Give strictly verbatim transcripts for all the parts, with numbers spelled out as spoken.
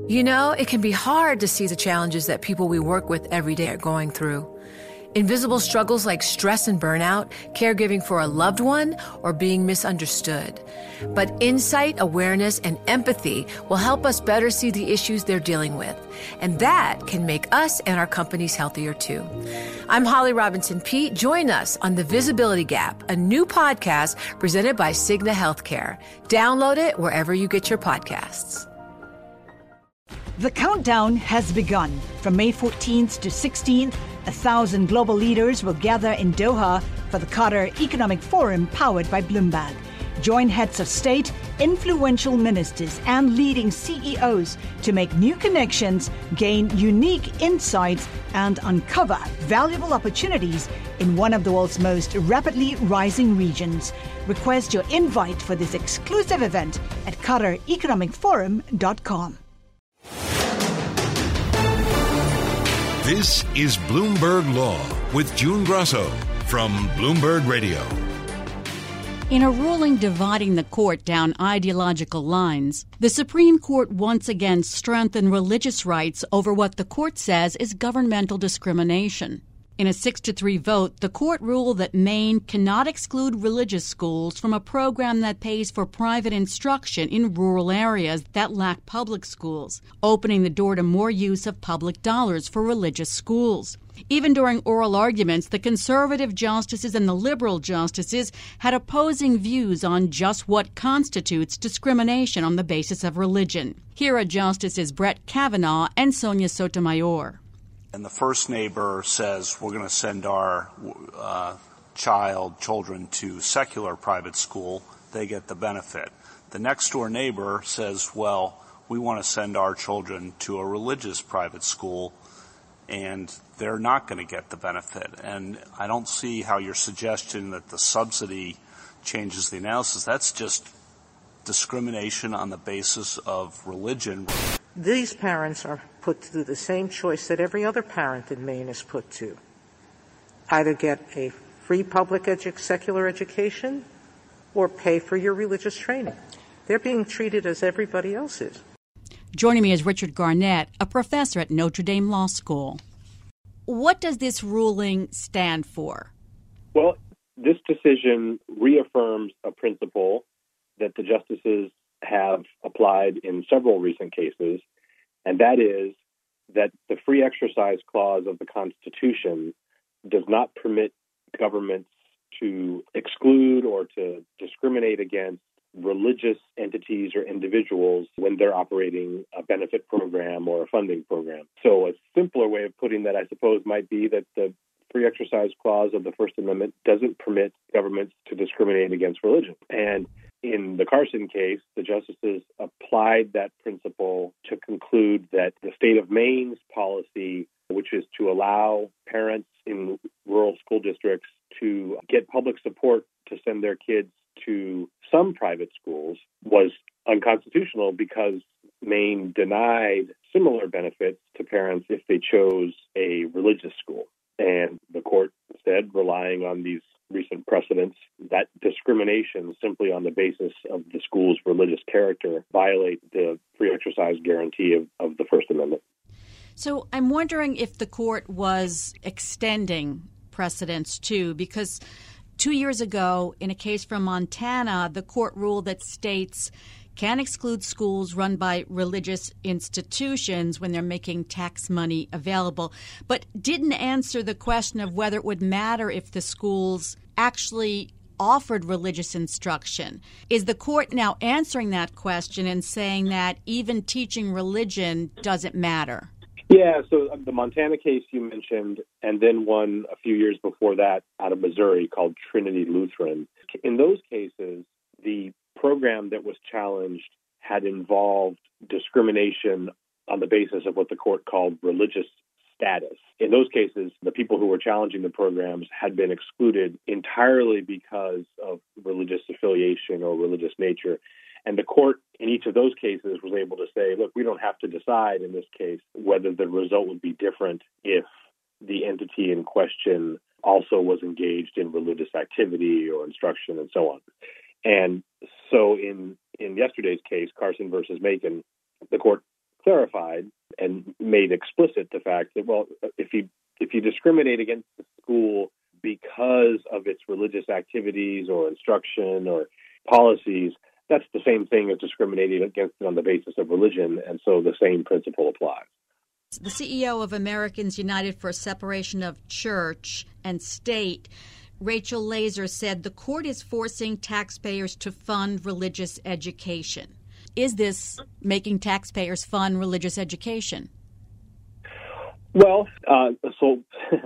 You know, it can be hard to see the challenges that people we work with every day are going through. Invisible struggles like stress and burnout, caregiving for a loved one, or being misunderstood. But insight, awareness, and empathy will help us better see the issues they're dealing with. And that can make us and our companies healthier too. I'm Holly Robinson Peete. Join us on The Visibility Gap, a new podcast presented by Cigna Healthcare. Download it wherever you get your podcasts. The countdown has begun. From May fourteenth to sixteenth, a thousand global leaders will gather in Doha for the Qatar Economic Forum powered by Bloomberg. Join heads of state, influential ministers, and leading C E Os to make new connections, gain unique insights, and uncover valuable opportunities in one of the world's most rapidly rising regions. Request your invite for this exclusive event at qatar economic forum dot com. This is Bloomberg Law with June Grasso from Bloomberg Radio. In a ruling dividing the court down ideological lines, the Supreme Court once again strengthened religious rights over what the court says is governmental discrimination. In a six to three vote, the court ruled that Maine cannot exclude religious schools from a program that pays for private instruction in rural areas that lack public schools, opening the door to more use of public dollars for religious schools. Even during oral arguments, the conservative justices and the liberal justices had opposing views on just what constitutes discrimination on the basis of religion. Here are Justices Brett Kavanaugh and Sonia Sotomayor. And the first neighbor says, we're going to send our uh, child, children to secular private school, they get the benefit. The next door neighbor says, well, we want to send our children to a religious private school, and they're not going to get the benefit. And I don't see how your suggestion that the subsidy changes the analysis. That's just discrimination on the basis of religion. These parents are put through the same choice that every other parent in Maine is put to. Either get a free public edu- secular education or pay for your religious training. They're being treated as everybody else is. Joining me is Richard Garnett, a professor at Notre Dame Law School. What does this ruling stand for? Well, this decision reaffirms a principle that the justices have applied in several recent cases, and that is that the free exercise clause of the Constitution does not permit governments to exclude or to discriminate against religious entities or individuals when they're operating a benefit program or a funding program. So a simpler way of putting that, I suppose, might be that the free exercise clause of the First Amendment doesn't permit governments to discriminate against religion. And in the Carson case, the justices applied that principle to conclude that the state of Maine's policy, which is to allow parents in rural school districts to get public support to send their kids to some private schools, was unconstitutional because Maine denied similar benefits to parents if they chose a religious school. And the court said, relying on these recent precedents, that discrimination simply on the basis of the school's religious character violate the free exercise guarantee of, of the First Amendment. So I'm wondering if the court was extending precedents too, because two years ago, in a case from Montana, the court ruled that states can exclude schools run by religious institutions when they're making tax money available, but didn't answer the question of whether it would matter if the schools actually offered religious instruction. Is the court now answering that question and saying that even teaching religion doesn't matter? Yeah, so the Montana case you mentioned, and then one a few years before that out of Missouri called Trinity Lutheran. In those cases, the program that was challenged had involved discrimination on the basis of what the court called religious status. In those cases, the people who were challenging the programs had been excluded entirely because of religious affiliation or religious nature. And the court in each of those cases was able to say, look, we don't have to decide in this case whether the result would be different if the entity in question also was engaged in religious activity or instruction and so on. And so in, in yesterday's case, Carson versus Macon, the court clarified and made explicit the fact that, well, if you if you discriminate against the school because of its religious activities or instruction or policies, that's the same thing as discriminating against it on the basis of religion, and so the same principle applies. The C E O of Americans United for Separation of Church and State, Rachel Laser, said the court is forcing taxpayers to fund religious education. Is this making taxpayers fund religious education? Well, uh, so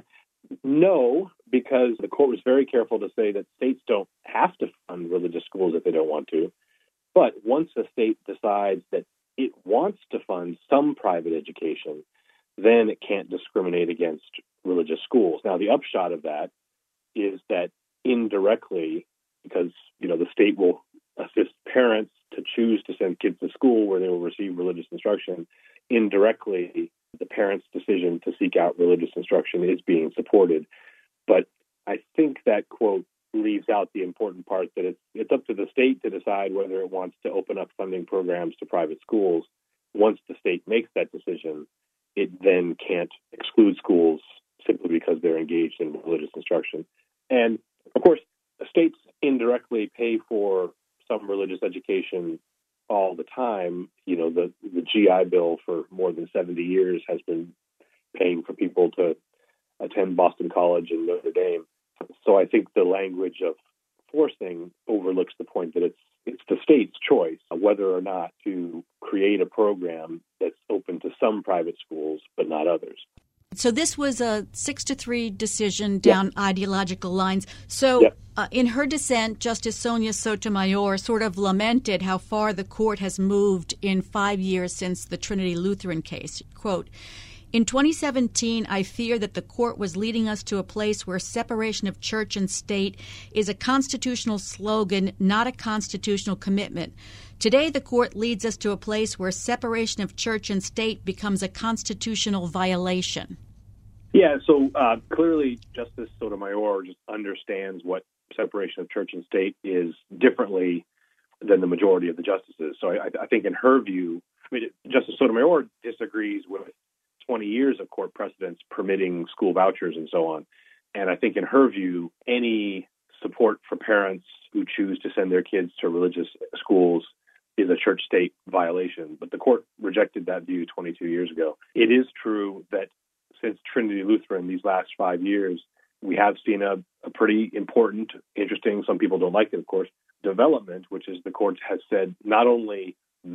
no, because the court was very careful to say that states don't have to fund religious schools if they don't want to. But once a state decides that it wants to fund some private education, then it can't discriminate against religious schools. Now, the upshot of that is that indirectly, because, you know, the state will assist parents to choose to send kids to school where they will receive religious instruction, indirectly, the parent's decision to seek out religious instruction is being supported. But I think that quote leaves out the important part that it's, it's up to the state to decide whether it wants to open up funding programs to private schools. Once the state makes that decision, it then can't exclude schools simply because they're engaged in religious instruction. And, of course, states indirectly pay for some religious education all the time. You know, the, the G I Bill for more than seventy years has been paying for people to attend Boston College and Notre Dame. So I think the language of forcing overlooks the point that it's it's the state's choice whether or not to create a program that's open to some private schools but not others. So this was a six to three decision down yep. ideological lines. So yep. uh, in her dissent, Justice Sonia Sotomayor sort of lamented how far the court has moved in five years since the Trinity Lutheran case. Quote, "In twenty seventeen, I fear that the court was leading us to a place where separation of church and state is a constitutional slogan, not a constitutional commitment. Today, the court leads us to a place where separation of church and state becomes a constitutional violation." Yeah, so uh, clearly Justice Sotomayor just understands what separation of church and state is differently than the majority of the justices. So I, I think in her view, I mean, Justice Sotomayor disagrees with twenty years of court precedents permitting school vouchers and so on. And I think in her view, any support for parents who choose to send their kids to religious schools is a church-state violation. But the court rejected that view twenty-two years ago. It is true that since Trinity Lutheran, these last five years, we have seen a, a pretty important, interesting, some people don't like it, of course, development, which is the court has said not only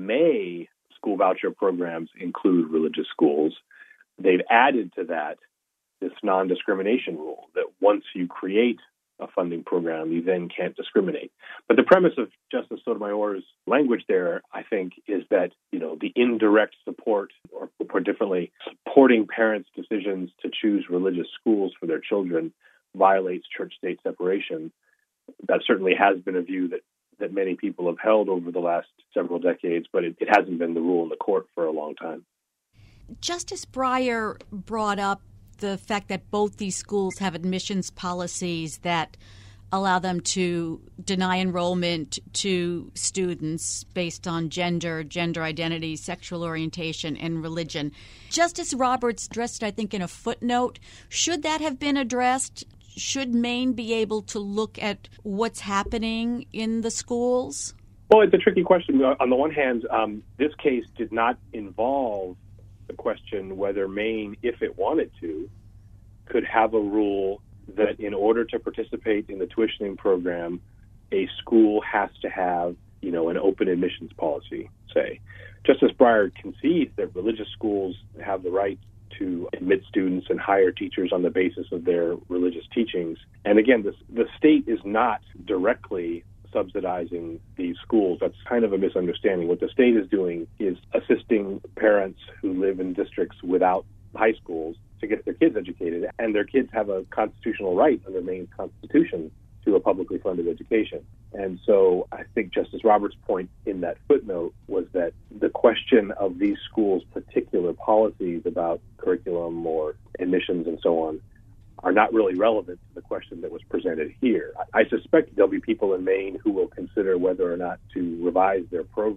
may school voucher programs include religious schools, they've added to that this non-discrimination rule that once you create a funding program, you then can't discriminate. But the premise of Justice Sotomayor's language there, I think, is that, you know, the indirect support, or put differently, supporting parents' decisions to choose religious schools for their children violates church-state separation. That certainly has been a view that, that many people have held over the last several decades, but it, it hasn't been the rule in the court for a long time. Justice Breyer brought up the fact that both these schools have admissions policies that allow them to deny enrollment to students based on gender, gender identity, sexual orientation, and religion. Justice Roberts addressed it, I think, in a footnote. Should that have been addressed? Should Maine be able to look at what's happening in the schools? Well, it's a tricky question. On the one hand, um, this case did not involve the question whether Maine, if it wanted to, could have a rule that in order to participate in the tuitioning program, a school has to have, you know, an open admissions policy, say. Justice Breyer concedes that religious schools have the right to admit students and hire teachers on the basis of their religious teachings. And again, the, the state is not directly subsidizing these schools. That's kind of a misunderstanding. What the state is doing is assisting parents who live in districts without high schools to get their kids educated, and their kids have a constitutional right under Maine's Constitution to a publicly funded education. And so I think Justice Roberts' point in that footnote was that the question of these schools' particular policies about curriculum or admissions and so on are not really relevant to the question that was presented here. I suspect there'll be people in Maine who will consider whether or not to revise their program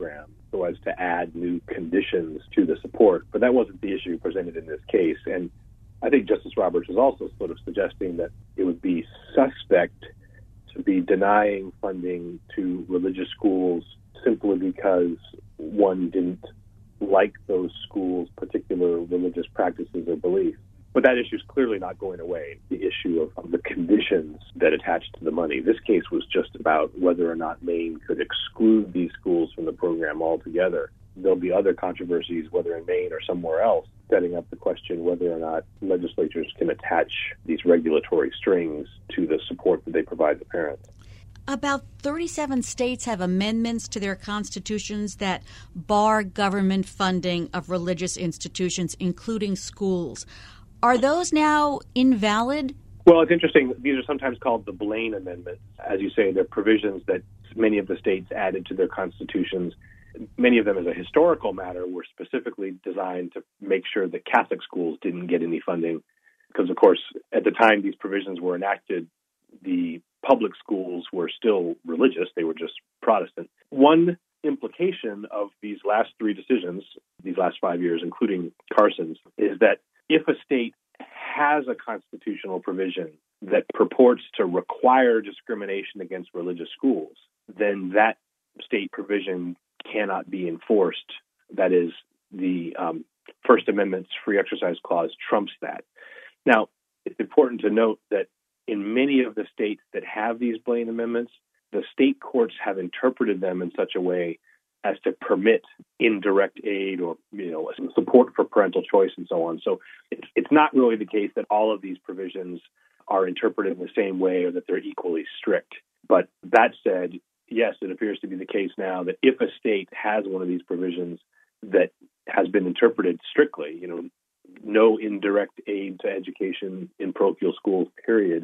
so as to add new conditions to the support. But that wasn't the issue presented in this case. And I think Justice Roberts was also sort of suggesting that it would be suspect to be denying funding to religious schools simply because one didn't like those schools' particular religious practices or beliefs. But that issue is clearly not going away, the issue of, of the conditions that attach to the money. This case was just about whether or not Maine could exclude these schools from the program altogether. There'll be other controversies, whether in Maine or somewhere else, setting up the question whether or not legislatures can attach these regulatory strings to the support that they provide to parents. About thirty-seven states have amendments to their constitutions that bar government funding of religious institutions, including schools. Are those now invalid? Well, it's interesting. These are sometimes called the Blaine Amendments. As you say, they're provisions that many of the states added to their constitutions. Many of them, as a historical matter, were specifically designed to make sure that Catholic schools didn't get any funding. Because, of course, at the time these provisions were enacted, the public schools were still religious. They were just Protestant. One implication of these last three decisions, these last five years, including Carson's, is that if a state has a constitutional provision that purports to require discrimination against religious schools, then that state provision cannot be enforced. That is, the um, First Amendment's free exercise clause trumps that. Now, it's important to note that in many of the states that have these Blaine Amendments, the state courts have interpreted them in such a way as to permit indirect aid or, you know, support for parental choice and so on. So it's, it's not really the case that all of these provisions are interpreted in the same way or that they're equally strict. But that said, yes, it appears to be the case now that if a state has one of these provisions that has been interpreted strictly, you know, no indirect aid to education in parochial schools, period,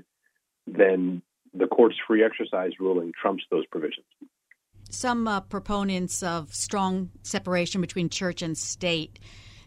then the court's free exercise ruling trumps those provisions. Some uh, proponents of strong separation between church and state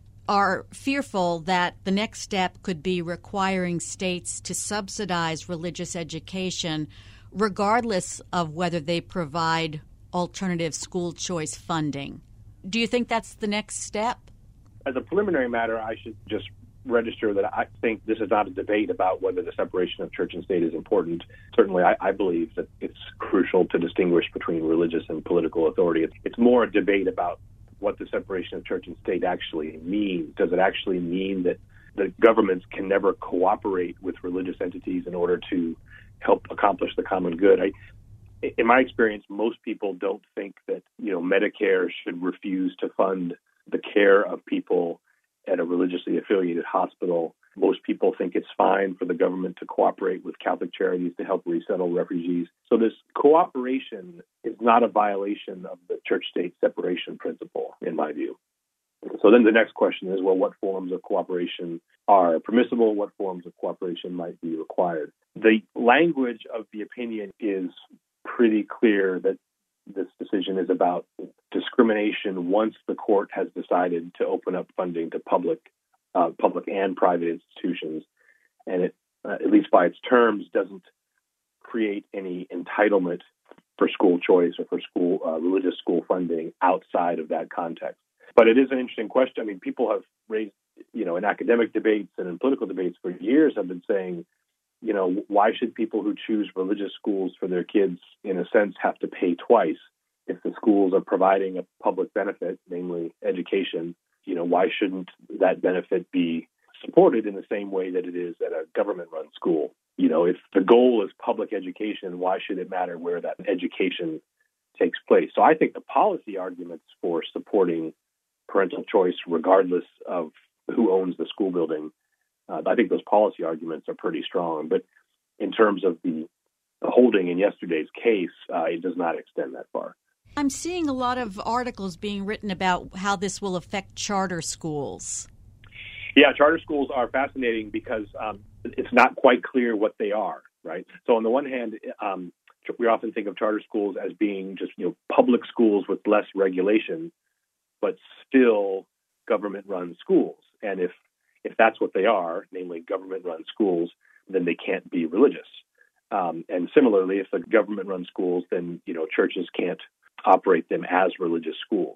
are fearful that the next step could be requiring states to subsidize religious education regardless of whether they provide alternative school choice funding. Do you think that's the next step? As a preliminary matter, I should just register that I think this is not a debate about whether the separation of church and state is important. Certainly, I, I believe that it's crucial to distinguish between religious and political authority. It's, it's more a debate about what the separation of church and state actually means. Does it actually mean that the governments can never cooperate with religious entities in order to help accomplish the common good? I, in my experience, most people don't think that, you know, Medicare should refuse to fund the care of people at a religiously affiliated hospital. Most people think it's fine for the government to cooperate with Catholic charities to help resettle refugees. So this cooperation is not a violation of the church-state separation principle, in my view. So then the next question is, well, what forms of cooperation are permissible? What forms of cooperation might be required? The language of the opinion is pretty clear that this decision is about discrimination once the court has decided to open up funding to public, uh, public and private institutions, and it, uh, at least by its terms, doesn't create any entitlement for school choice or for school uh, religious school funding outside of that context. But it is an interesting question. I mean, people have raised, you know, in academic debates and in political debates for years have been saying, you know, why should people who choose religious schools for their kids, in a sense, have to pay twice? If the schools are providing a public benefit, namely education, you know, why shouldn't that benefit be supported in the same way that it is at a government-run school? You know, if the goal is public education, why should it matter where that education takes place? So I think the policy arguments for supporting parental choice, regardless of who owns the school building, uh, I think those policy arguments are pretty strong. But in terms of the, the holding in yesterday's case, uh, it does not extend that far. I'm seeing a lot of articles being written about how this will affect charter schools. Yeah, charter schools are fascinating because um, it's not quite clear what they are, right? So on the one hand, um, we often think of charter schools as being just, you know, public schools with less regulation, but still government-run schools. And if if that's what they are, namely government-run schools, then they can't be religious. Um, and similarly, if the government-run schools, then, you know, churches can't operate them as religious schools.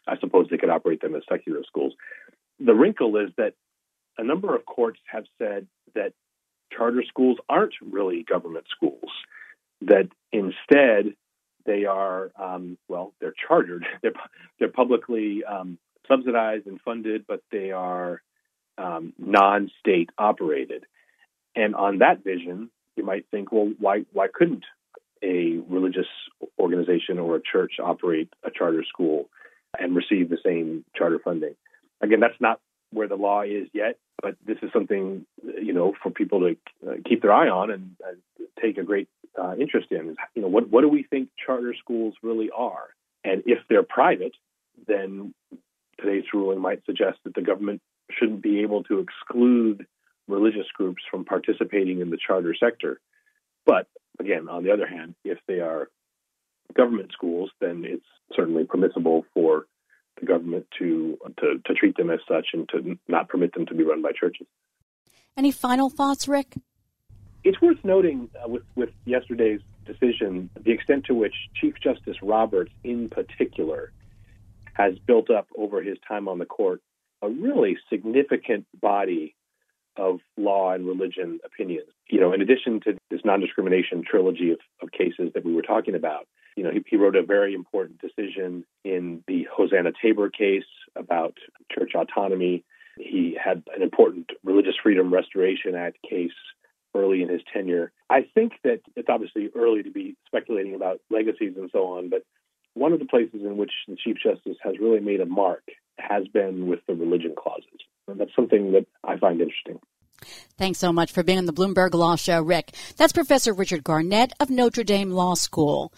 I suppose they could operate them as secular schools. The wrinkle is that a number of courts have said that charter schools aren't really government schools, that instead they are, um, well, they're chartered. They're, they're publicly um, subsidized and funded, but they are um, non-state operated. And on that vision, you might think, well, why why couldn't a religious organization or a church operate a charter school and receive the same charter funding? Again, that's not where the law is yet, but this is something, you know, for people to uh, keep their eye on and uh, take a great uh, interest in. You know, what what do we think charter schools really are? And if they're private, then today's ruling might suggest that the government shouldn't be able to exclude religious groups from participating in the charter sector. But again, on the other hand, if they are government schools, then it's certainly permissible for the government to, to to treat them as such and to not permit them to be run by churches. Any final thoughts, Rick? It's worth noting uh, with, with yesterday's decision the extent to which Chief Justice Roberts in particular has built up over his time on the court a really significant body of law and religion opinions. You know, in addition to this non-discrimination trilogy of, of cases that we were talking about, you know, he, he wrote a very important decision in the Hosanna Tabor case about church autonomy. He had an important Religious Freedom Restoration Act case early in his tenure. I think that it's obviously early to be speculating about legacies and so on, but one of the places in which the Chief Justice has really made a mark has been with the religion clauses. And that's something that I find interesting. Thanks so much for being on the Bloomberg Law Show, Rick. That's Professor Richard Garnett of Notre Dame Law School.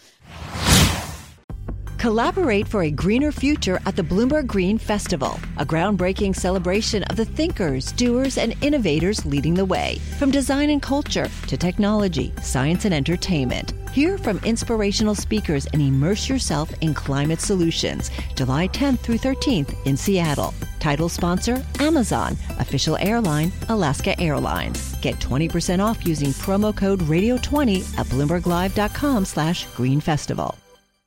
Collaborate for a greener future at the Bloomberg Green Festival, a groundbreaking celebration of the thinkers, doers, and innovators leading the way. From design and culture to technology, science, and entertainment. Hear from inspirational speakers and immerse yourself in climate solutions. July tenth through thirteenth in Seattle. Title sponsor, Amazon. Official airline, Alaska Airlines. Get twenty percent off using promo code radio twenty at bloomberglive.com slash green festival.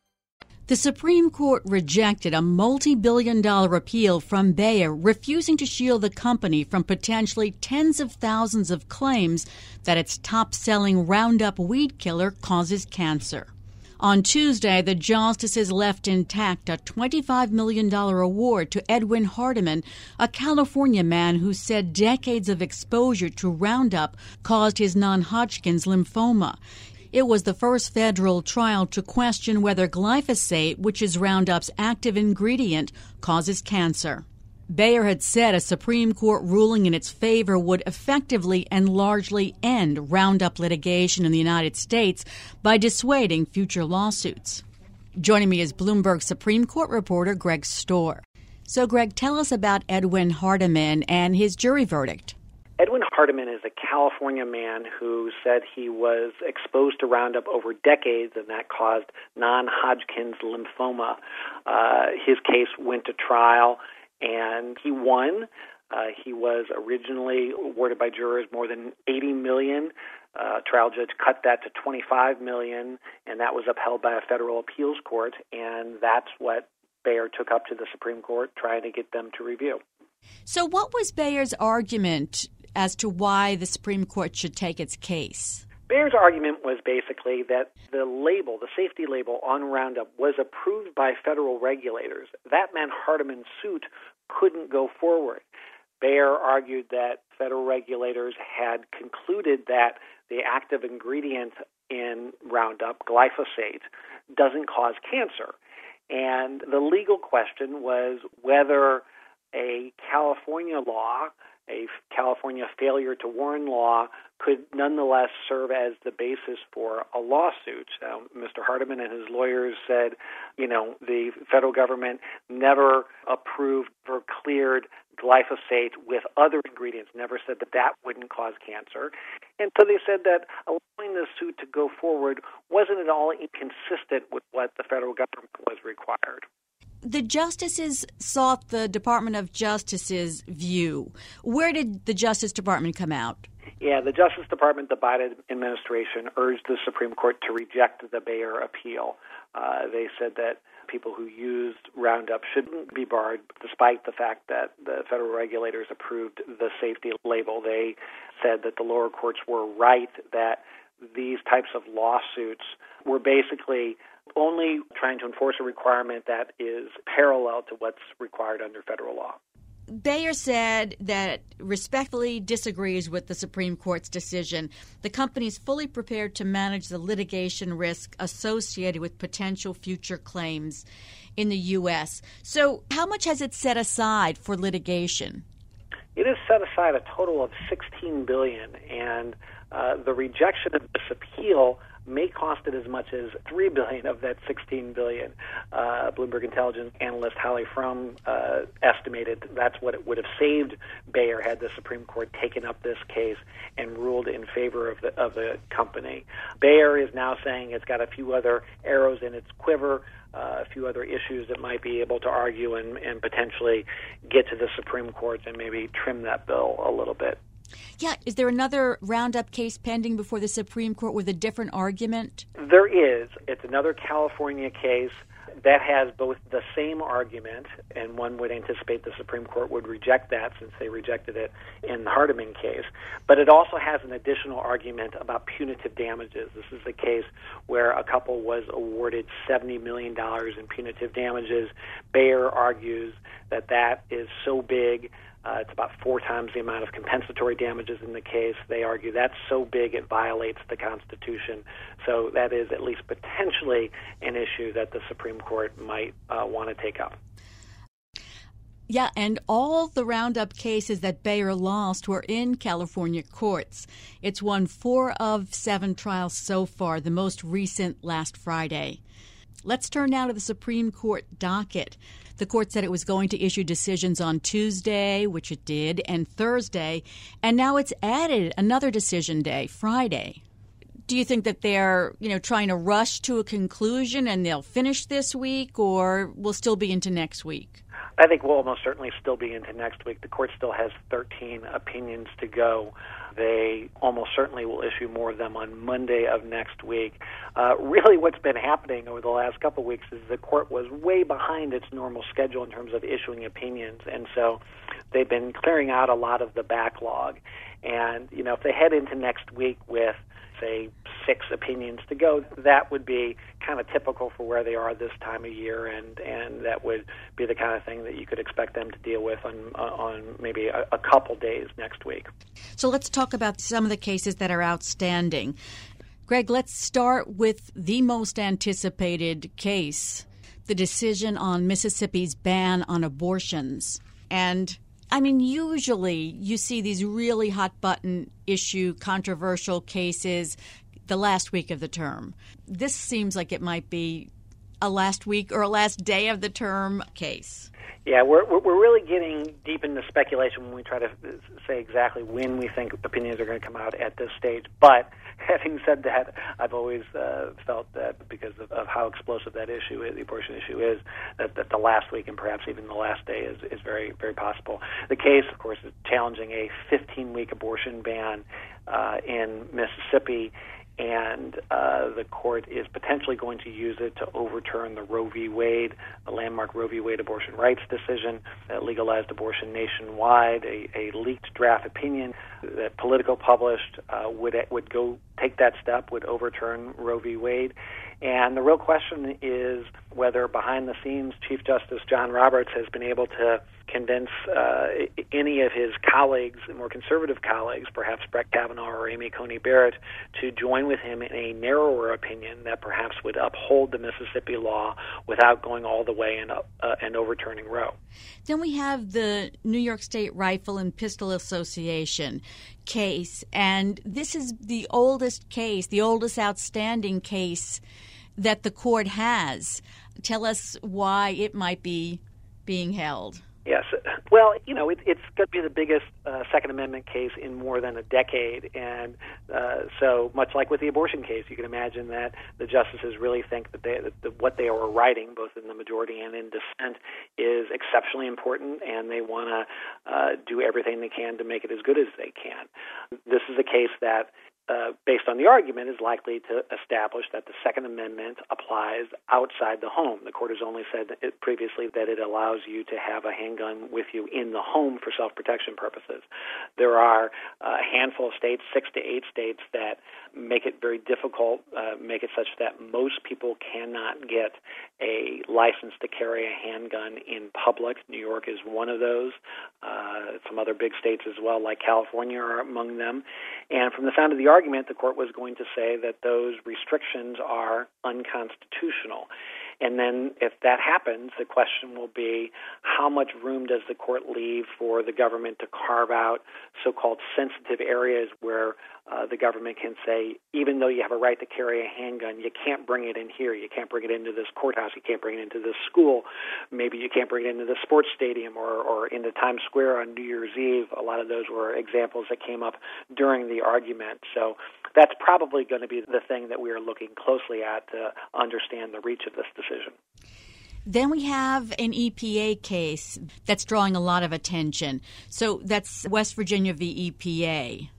The Supreme Court rejected a multi-billion dollar appeal from Bayer, refusing to shield the company from potentially tens of thousands of claims that its top-selling Roundup weed killer causes cancer. On Tuesday, the justices left intact a twenty-five million dollars award to Edwin Hardiman, a California man who said decades of exposure to Roundup caused his non-Hodgkin's lymphoma. It was the first federal trial to question whether glyphosate, which is Roundup's active ingredient, causes cancer. Bayer had said a Supreme Court ruling in its favor would effectively and largely end Roundup litigation in the United States by dissuading future lawsuits. Joining me is Bloomberg Supreme Court reporter Greg Stohr. So, Greg, tell us about Edwin Hardiman and his jury verdict. Edwin Hardiman is a California man who said he was exposed to Roundup over decades and that caused non-Hodgkin's lymphoma. Uh, his case went to trial and he won. Uh, he was originally awarded by jurors more than eighty million dollars. Uh, trial judge cut that to twenty-five million dollars, and that was upheld by a federal appeals court, and that's what Bayer took up to the Supreme Court, trying to get them to review. So what was Bayer's argument as to why the Supreme Court should take its case? Bayer's argument was basically that the label, the safety label on Roundup, was approved by federal regulators. That meant Hardiman's suit couldn't go forward. Bayer argued that federal regulators had concluded that the active ingredient in Roundup, glyphosate, doesn't cause cancer. And the legal question was whether a California law, a California failure to warn law, could nonetheless serve as the basis for a lawsuit. Uh, Mister Hardiman and his lawyers said, you know, the federal government never approved or cleared glyphosate with other ingredients, never said that that wouldn't cause cancer. And so they said that allowing the suit to go forward wasn't at all inconsistent with what the federal government was required. The justices sought the Department of Justice's view. Where did the Justice Department come out? Yeah, the Justice Department, the Biden administration, urged the Supreme Court to reject the Bayer appeal. Uh, they said that people who used Roundup shouldn't be barred, despite the fact that the federal regulators approved the safety label. They said that the lower courts were right, that these types of lawsuits were basically only trying to enforce a requirement that is parallel to what's required under federal law. Bayer said that respectfully disagrees with the Supreme Court's decision. The company is fully prepared to manage the litigation risk associated with potential future claims in the U S. So how much has it set aside for litigation? It has set aside a total of sixteen billion dollars, and uh, the rejection of this appeal may cost it as much as three billion dollars of that sixteen billion dollars. Uh, Bloomberg Intelligence analyst Holly Fromm uh, estimated that's what it would have saved Bayer had the Supreme Court taken up this case and ruled in favor of the of the company. Bayer is now saying it's got a few other arrows in its quiver, uh, a few other issues that might be able to argue and, and potentially get to the Supreme Court and maybe trim that bill a little bit. Yeah, is there another Roundup case pending before the Supreme Court with a different argument? There is. It's another California case that has both the same argument, and one would anticipate the Supreme Court would reject that since they rejected it in the Hardeman case. But it also has an additional argument about punitive damages. This is a case where a couple was awarded seventy million dollars in punitive damages. Bayer argues that that is so big. Uh, it's about four times the amount of compensatory damages in the case. They argue that's so big it violates the Constitution. So that is at least potentially an issue that the Supreme Court might uh, want to take up. Yeah, and all the Roundup cases that Bayer lost were in California courts. It's won four of seven trials so far, the most recent last Friday. Let's turn now to the Supreme Court docket. The court said it was going to issue decisions on Tuesday, which it did, and Thursday, and now it's added another decision day, Friday. Do you think that they're, you know, trying to rush to a conclusion and they'll finish this week, or will still be into next week? I think we'll almost certainly still be into next week. The court still has thirteen opinions to go. They almost certainly will issue more of them on Monday of next week. Uh, really what's been happening over the last couple of weeks is the court was way behind its normal schedule in terms of issuing opinions, and so they've been clearing out a lot of the backlog. And, you know, if they head into next week with, say, six opinions to go, that would be kind of typical for where they are this time of year, and, and that would be the kind of thing that you could expect them to deal with on on maybe a, a couple days next week. So let's talk about some of the cases that are outstanding. Greg, let's start with the most anticipated case, the decision on Mississippi's ban on abortions. And I mean, usually you see these really hot-button issue, controversial cases the last week of the term. This seems like it might be a last week or a last day of the term case. Yeah, we're we're really getting deep into speculation when we try to say exactly when we think opinions are going to come out at this stage. But having said that, I've always uh, felt that because of, of how explosive that issue is, the abortion issue is, that, that the last week and perhaps even the last day is, is very, very possible. The case, of course, is challenging a fifteen-week abortion ban uh, in Mississippi. And uh, the court is potentially going to use it to overturn the Roe v. Wade, the landmark Roe v. Wade abortion rights decision that legalized abortion nationwide. A, a leaked draft opinion that Politico published uh, would would go take that step, would overturn Roe v. Wade. And the real question is whether behind the scenes Chief Justice John Roberts has been able to convince uh, any of his colleagues, more conservative colleagues, perhaps Brett Kavanaugh or Amy Coney Barrett, to join with him in a narrower opinion that perhaps would uphold the Mississippi law without going all the way and, uh, and overturning Roe. Then we have the New York State Rifle and Pistol Association case, and this is the oldest case, the oldest outstanding case that the court has. Tell us why it might be being held. Yes. Well, you know, it, it's going to be the biggest uh, Second Amendment case in more than a decade. And uh, so much like with the abortion case, you can imagine that the justices really think that, they, that the, what they are writing, both in the majority and in dissent, is exceptionally important, and they want to uh, do everything they can to make it as good as they can. This is a case that uh, based on the argument, is likely to establish that the Second Amendment applies outside the home. The court has only said that it, previously that it allows you to have a handgun with you in the home for self-protection purposes. There are a handful of states, six to eight states, that make it very difficult, uh, make it such that most people cannot get a license to carry a handgun in public. New York is one of those. Uh, some other big states as well, like California, are among them. And from the sound of the argument, the court was going to say that those restrictions are unconstitutional. And then if that happens, the question will be, how much room does the court leave for the government to carve out so-called sensitive areas where uh, the government can say, even though you have a right to carry a handgun, you can't bring it in here. You can't bring it into this courthouse. You can't bring it into this school. Maybe you can't bring it into the sports stadium or, or into Times Square on New Year's Eve. A lot of those were examples that came up during the argument. So that's probably going to be the thing that we are looking closely at to understand the reach of this decision. Then we have an E P A case that's drawing a lot of attention. So that's West Virginia v. E P A.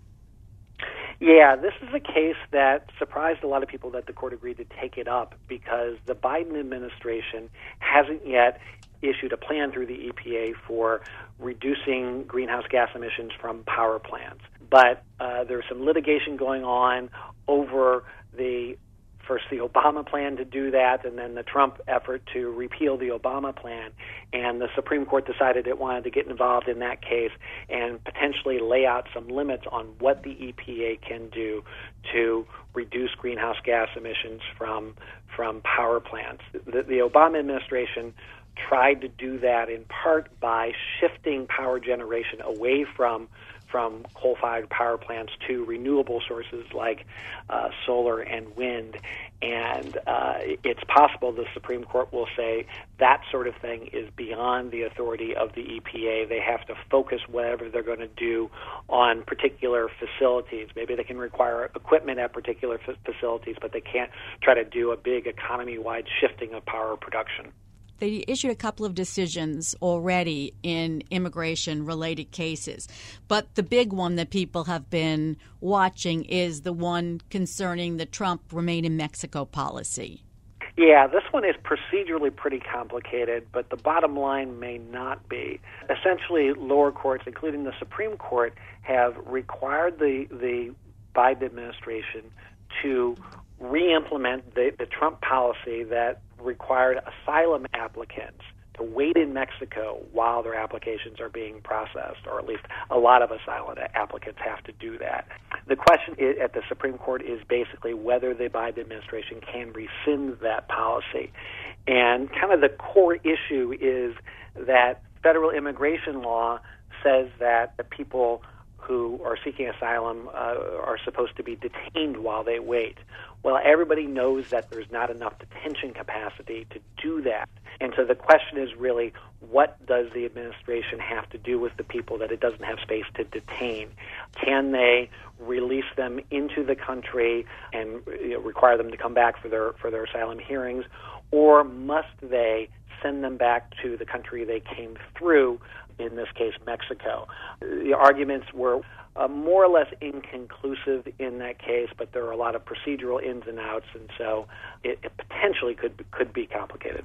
Yeah, this is a case that surprised a lot of people that the court agreed to take it up because the Biden administration hasn't yet issued a plan through the E P A for reducing greenhouse gas emissions from power plants. But uh, there's some litigation going on over the first the Obama plan to do that, and then the Trump effort to repeal the Obama plan. And the Supreme Court decided it wanted to get involved in that case and potentially lay out some limits on what the E P A can do to reduce greenhouse gas emissions from from power plants. The, the Obama administration tried to do that in part by shifting power generation away from from coal-fired power plants to renewable sources like uh, solar and wind. And uh, it's possible the Supreme Court will say that sort of thing is beyond the authority of the E P A. They have to focus whatever they're going to do on particular facilities. Maybe they can require equipment at particular f- facilities, but they can't try to do a big economy-wide shifting of power production. They issued a couple of decisions already in immigration-related cases. But the big one that people have been watching is the one concerning the Trump Remain in Mexico policy. Yeah, this one is procedurally pretty complicated, but the bottom line may not be. Essentially, lower courts, including the Supreme Court, have required the, the Biden administration to re-implement the, the Trump policy that required asylum applicants to wait in Mexico while their applications are being processed, or at least a lot of asylum applicants have to do that. The question at the Supreme Court is basically whether the Biden administration can rescind that policy. And kind of the core issue is that federal immigration law says that the people who are seeking asylum uh, are supposed to be detained while they wait. Well, everybody knows that there's not enough detention capacity to do that. And so the question is really, what does the administration have to do with the people that it doesn't have space to detain? Can they release them into the country and you know, require them to come back for their for their asylum hearings, or must they send them back to the country they came through, in this case, Mexico? The arguments were uh, more or less inconclusive in that case, but there are a lot of procedural ins and outs, and so it, it potentially could could be complicated.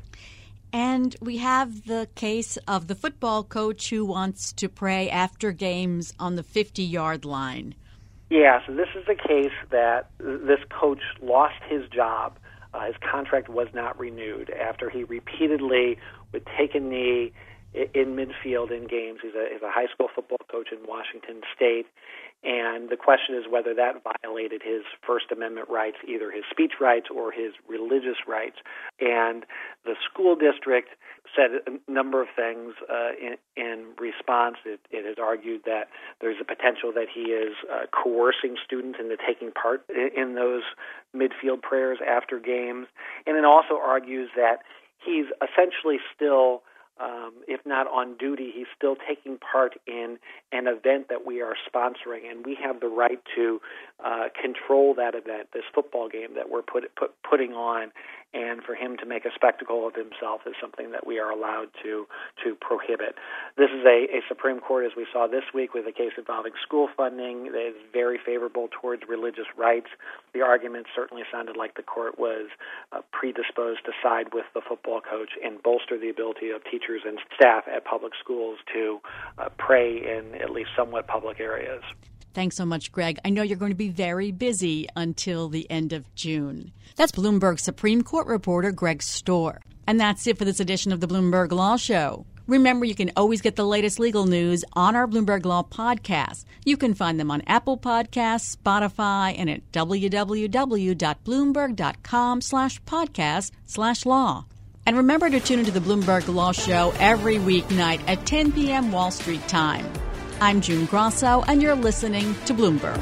And we have the case of the football coach who wants to pray after games on the fifty-yard line. Yeah, so this is the case that this coach lost his job. Uh, his contract was not renewed after he repeatedly would take a knee in midfield in games. He's a, he's a high school football coach in Washington State, and the question is whether that violated his First Amendment rights, either his speech rights or his religious rights. And the school district said a number of things uh, in, in response. It, it has argued that there's a potential that he is uh, coercing students into taking part in, in those midfield prayers after games, and it also argues that he's essentially still Um, if not on duty, he's still taking part in an event that we are sponsoring, and we have the right to uh, control that event, this football game that we're put, put, putting on. and for him to make a spectacle of himself is something that we are allowed to to prohibit. This is a, a Supreme Court, as we saw this week with a case involving school funding, that is very favorable towards religious rights. The argument certainly sounded like the court was uh, predisposed to side with the football coach and bolster the ability of teachers and staff at public schools to uh, pray in at least somewhat public areas. Thanks so much, Greg. I know you're going to be very busy until the end of June. That's Bloomberg Supreme Court reporter Greg Stohr. And that's it for this edition of the Bloomberg Law Show. Remember, you can always get the latest legal news on our Bloomberg Law podcast. You can find them on Apple Podcasts, Spotify, and at www.bloomberg.com slash podcast slash law. And remember to tune into the Bloomberg Law Show every weeknight at ten p.m. Wall Street time. I'm June Grosso, and you're listening to Bloomberg.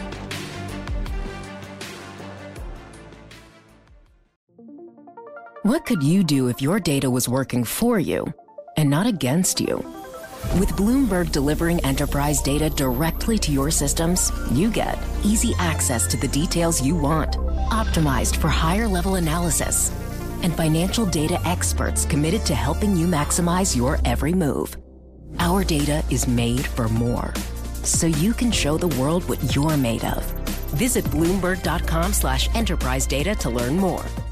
What could you do if your data was working for you and not against you? With Bloomberg delivering enterprise data directly to your systems, you get easy access to the details you want, optimized for higher-level analysis, and financial data experts committed to helping you maximize your every move. Our data is made for more, so you can show the world what you're made of. Visit Bloomberg.com slash enterprise data to learn more.